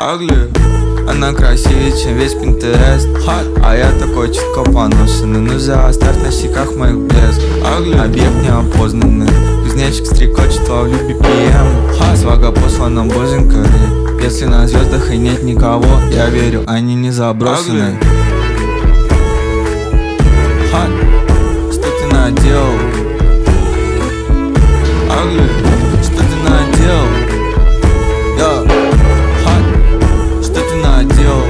Ugly. Она красивее, чем весь Pinterest. А я такой чутко поношенный. Ну за старт на щеках моих блеск. Объект неопознанный. Кузнечик стрекочет во влюбе BPM. Свага послана боженькой. Если на звездах и нет никого, я верю, они не забросаны. Что ты наделал? Что ты наделал? Что ты наделал?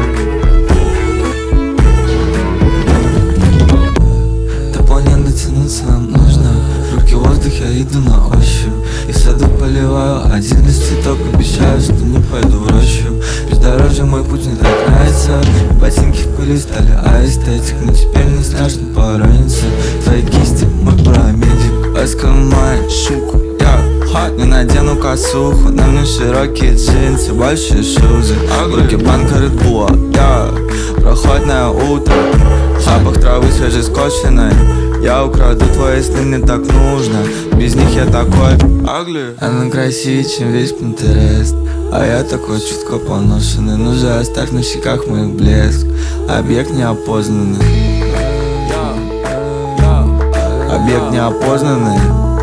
До планеты дотянуться нам нужно. Руки в воздух, я иду на ощупь. И в саду поливаю один из цветок. Обещаю, что не пойду в рощу. Бездорожье мой путь мне так нравится. Ботинки в пыли стали аэстетик. Но теперь не страшно пораниться. Твои кисти, мой парамедик. Ласком мать, шуку, не надену косуху. На мне широкие джинсы, большие шузы. В руке банка Red Bull, прохладное утро. Запах травы свежескошенной. Я украду твои сны, мне так нужно. Без них я такой ugly. Она красивее, чем весь Pinterest. А я такой чутко поношенный. Ну же оставь на щеках моих блеск. Объект неопознанный. Объект неопознанный.